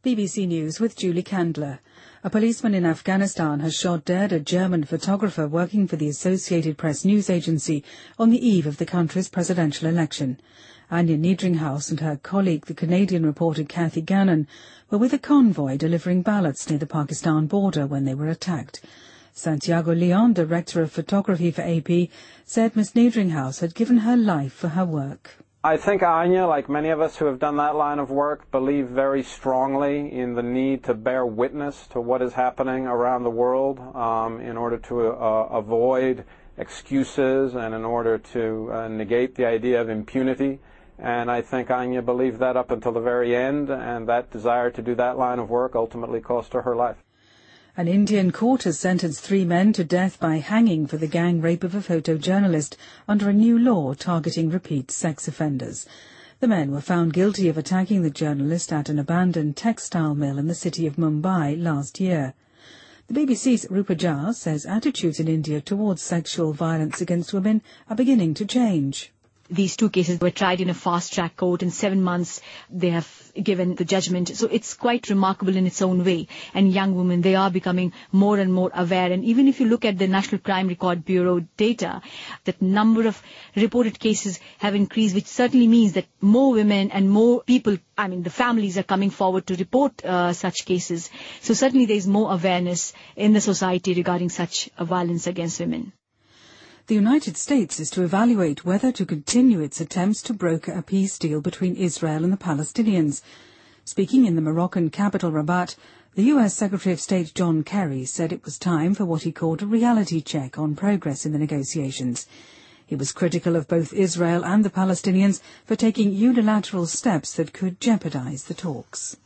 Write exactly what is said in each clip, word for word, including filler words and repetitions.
B B C News with Julie Candler. A policeman in Afghanistan has shot dead a German photographer working for the Associated Press news agency on the eve of the country's presidential election. Anya Niedringhaus and her colleague, the Canadian reporter Kathy Gannon, were with a convoy delivering ballots near the Pakistan border when they were attacked. Santiago Leon, director of photography for A P, said Miss Niedringhaus had given her life for her work. I think Anya, like many of us who have done that line of work, believe very strongly in the need to bear witness to what is happening around the world um, in order to uh, avoid excuses and in order to uh, negate the idea of impunity. And I think Anya believed that up until the very end, and that desire to do that line of work ultimately cost her her life. An Indian court has sentenced three men to death by hanging for the gang rape of a photojournalist under a new law targeting repeat sex offenders. The men were found guilty of attacking the journalist at an abandoned textile mill in the city of Mumbai last year. The B B C's Rupa Jha says attitudes in India towards sexual violence against women are beginning to change. These two cases were tried in a fast-track court. In seven months, they have given the judgment. So it's quite remarkable in its own way. And young women, they are becoming more and more aware. And even if you look at the National Crime Record Bureau data, that number of reported cases have increased, which certainly means that more women and more people, I mean, the families are coming forward to report uh, such cases. So certainly there is more awareness in the society regarding such uh, violence against women. The United States is to evaluate whether to continue its attempts to broker a peace deal between Israel and the Palestinians. Speaking in the Moroccan capital Rabat, the U S Secretary of State John Kerry said it was time for what he called a reality check on progress in the negotiations. He was critical of both Israel and the Palestinians for taking unilateral steps that could jeopardize the talks.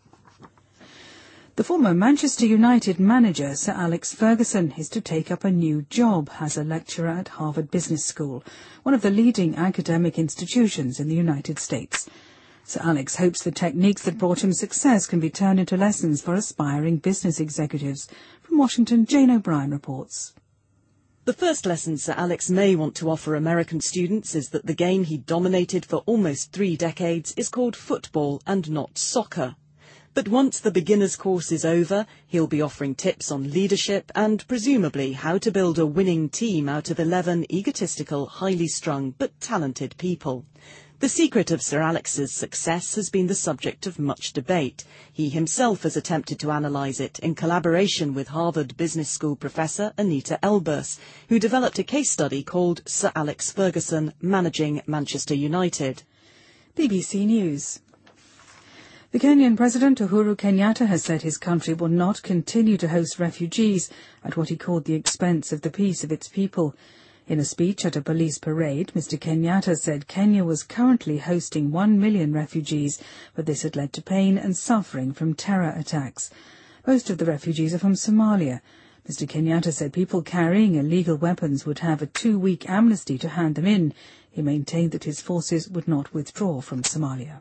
The former Manchester United manager, Sir Alex Ferguson, is to take up a new job as a lecturer at Harvard Business School, one of the leading academic institutions in the United States. Sir Alex hopes the techniques that brought him success can be turned into lessons for aspiring business executives. From Washington, Jane O'Brien reports. The first lesson Sir Alex may want to offer American students is that the game he dominated for almost three decades is called football and not soccer. But once the beginner's course is over, he'll be offering tips on leadership and, presumably, how to build a winning team out of eleven egotistical, highly strung but talented people. The secret of Sir Alex's success has been the subject of much debate. He himself has attempted to analyse it in collaboration with Harvard Business School professor Anita Elbers, who developed a case study called Sir Alex Ferguson Managing Manchester United. B B C News. The Kenyan President Uhuru Kenyatta has said his country will not continue to host refugees at what he called the expense of the peace of its people. In a speech at a police parade, Mister Kenyatta said Kenya was currently hosting one million refugees, but this had led to pain and suffering from terror attacks. Most of the refugees are from Somalia. Mister Kenyatta said people carrying illegal weapons would have a two-week amnesty to hand them in. He maintained that his forces would not withdraw from Somalia.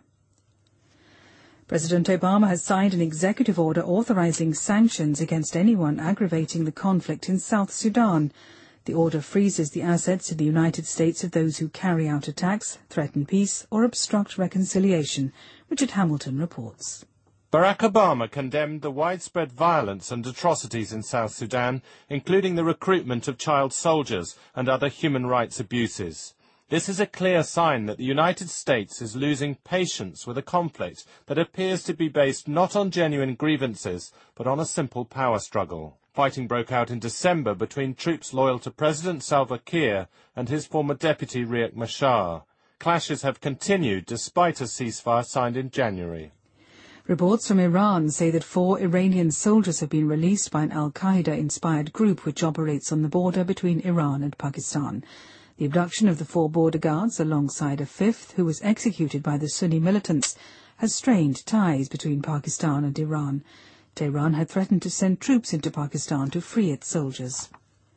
President Obama has signed an executive order authorizing sanctions against anyone aggravating the conflict in South Sudan. The order freezes the assets in the United States of those who carry out attacks, threaten peace, or obstruct reconciliation. Richard Hamilton reports. Barack Obama condemned the widespread violence and atrocities in South Sudan, including the recruitment of child soldiers and other human rights abuses. This is a clear sign that the United States is losing patience with a conflict that appears to be based not on genuine grievances, but on a simple power struggle. Fighting broke out in December between troops loyal to President Salva Kiir and his former deputy Riek Machar. Clashes have continued despite a ceasefire signed in January. Reports from Iran say that four Iranian soldiers have been released by an al-Qaeda-inspired group which operates on the border between Iran and Pakistan. The abduction of the four border guards, alongside a fifth who was executed by the Sunni militants, has strained ties between Pakistan and Iran. Tehran had threatened to send troops into Pakistan to free its soldiers.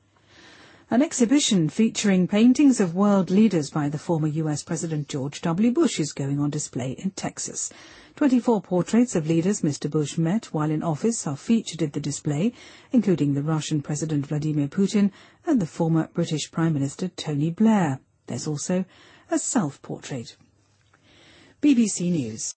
An exhibition featuring paintings of world leaders by the former U S President George W. Bush is going on display in Texas. Twenty-four portraits of leaders Mister Bush met while in office are featured in the display, including the Russian President Vladimir Putin and the former British Prime Minister Tony Blair. There's also a self-portrait. B B C News.